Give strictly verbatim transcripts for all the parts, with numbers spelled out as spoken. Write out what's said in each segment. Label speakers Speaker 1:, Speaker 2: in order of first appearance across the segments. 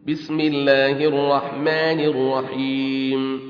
Speaker 1: بسم الله الرحمن الرحيم.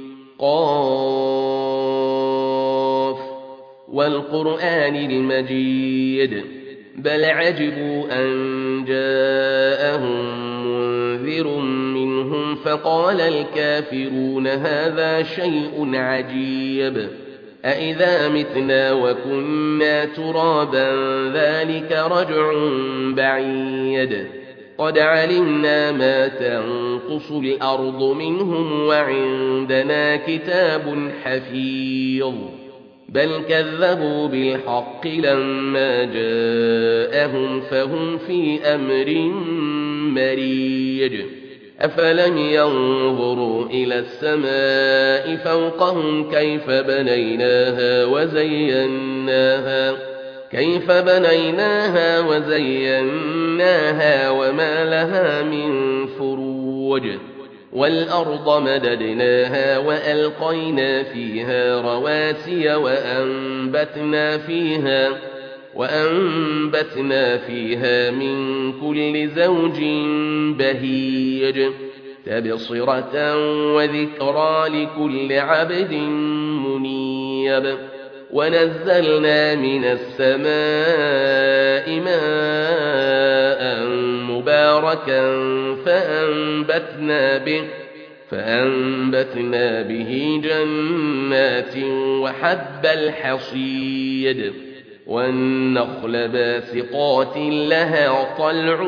Speaker 1: قاف والقرآن المجيد بل عجبوا أن جاءهم منذر منهم فقال الكافرون هذا شيء عجيب أإذا متنا وكنا ترابا ذلك رجع بعيد قد علمنا ما تنقص الأرض منهم وعندنا كتاب حفيظ بل كذبوا بالحق لما جاءهم فهم في أمر مريج أفلم ينظروا إلى السماء فوقهم كيف بنيناها وزيناها كيف بنيناها وزيناها وما لها من فروج والأرض مددناها وألقينا فيها رواسي وأنبتنا فيها وأنبتنا فيها من كل زوج بهيج تبصرة وذكرى لكل عبد منيب ونزلنا من السماء ماء مباركا فأنبتنا به فأنبتنا به جنات وحب الحصيد والنخل باسقات لها طلع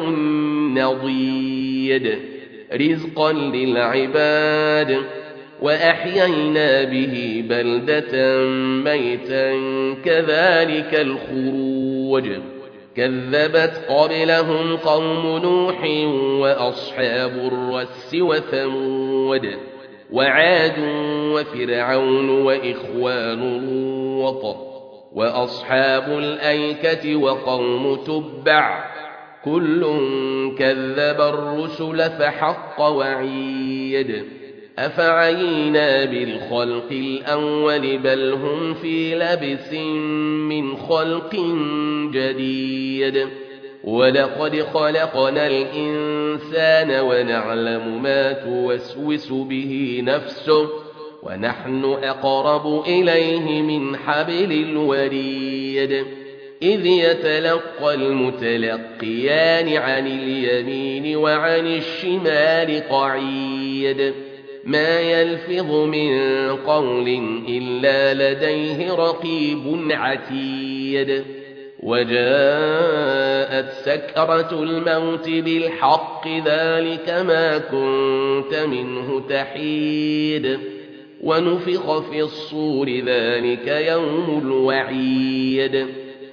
Speaker 1: نضيد رزقا للعباد وأحيينا به بلدة ميتا كذلك الخروج كذبت قبلهم قوم نوح وأصحاب الرس وثمود وعاد وفرعون وإخوان لوط وأصحاب الأيكة وقوم تبع كل كذب الرسل فحق وعيد أفعينا بالخلق الأول بل هم في لبس من خلق جديد ولقد خلقنا الإنسان ونعلم ما توسوس به نفسه ونحن أقرب إليه من حبل الوريد إذ يتلقى المتلقيان عن اليمين وعن الشمال قعيد ما يلفظ من قول إلا لديه رقيب عتيد وجاءت سكرة الموت بالحق ذلك ما كنت منه تحيد ونفخ في الصور ذلك يوم الوعيد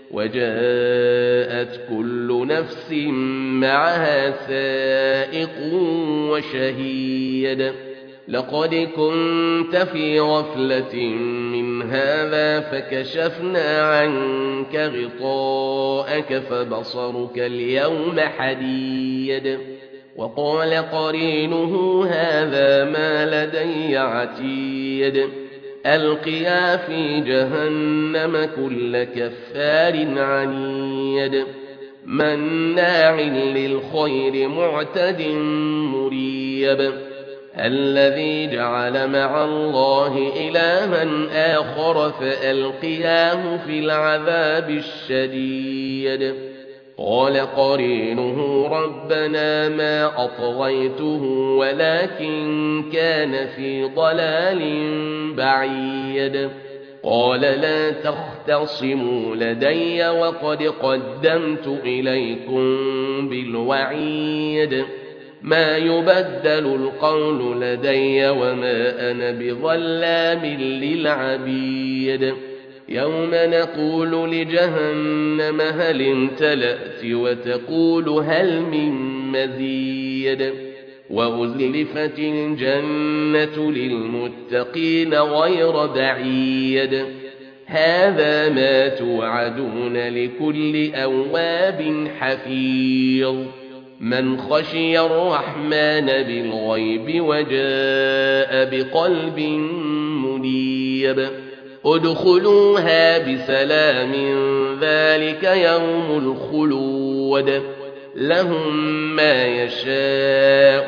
Speaker 1: وجاءت كل نفس معها سائق وشهيد لقد كنت في غفلة من هذا فكشفنا عنك غطاءك فبصرك اليوم حديد وقال قرينه هذا ما لدي عتيد ألقيا في جهنم كل كفار عنيد مناع للخير معتد مريب الذي جعل مع الله إلها آخر فألقياه في العذاب الشديد قال قرينه ربنا ما أطغيته ولكن كان في ضلال بعيد قال لا تختصموا لدي وقد قدمت إليكم بالوعيد ما يبدل القول لدي وما أنا بظلام للعبيد يوم نقول لجهنم هل امتلأت وتقول هل من مزيد وأزلفت الجنة للمتقين غير بعيد هذا ما توعدون لكل أواب حفيظ من خشي الرحمن بالغيب وجاء بقلب منيب ادخلوها بسلام ذلك يوم الخلود لهم ما يشاءون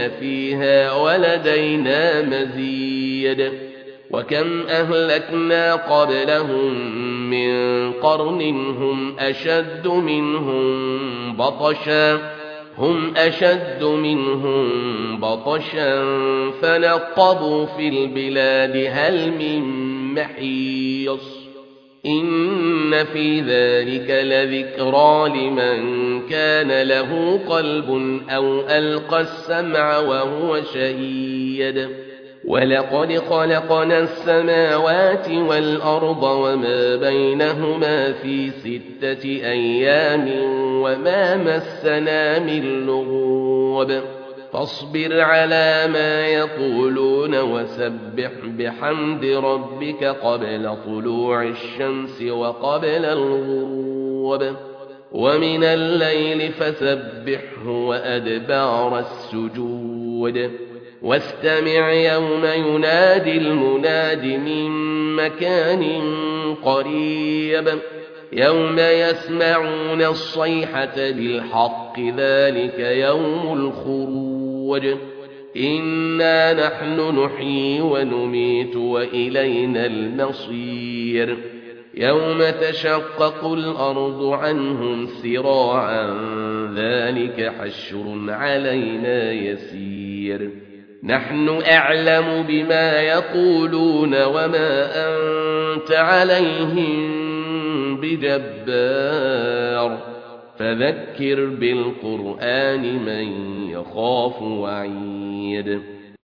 Speaker 1: فيها ولدينا مزيد وكم أهلكنا قبلهم من قرن هم أشد منهم بطشا هم أشد منهم بطشا فنقبوا في البلاد هل من محيص إن في ذلك لذكرى لمن كان له قلب أو ألقى السمع وهو شهيد ولقد خلقنا السماوات والأرض وما بينهما في ستة أيام وما مسنا من لغوب فاصبر على ما يقولون وسبح بحمد ربك قبل طلوع الشمس وقبل الغروب ومن الليل فسبحه وأدبار السجود واستمع يوم ينادي المناد من مكان قريب يوم يسمعون الصيحة بالحق ذلك يوم الخروج إنا نحن نحيي ونميت وإلينا المصير يوم تشقق الأرض عنهم سراعا ذلك حشر علينا يسير نحن أعلم بما يقولون وما أنت عليهم بجبار فذكر بالقرآن من يخاف وعيد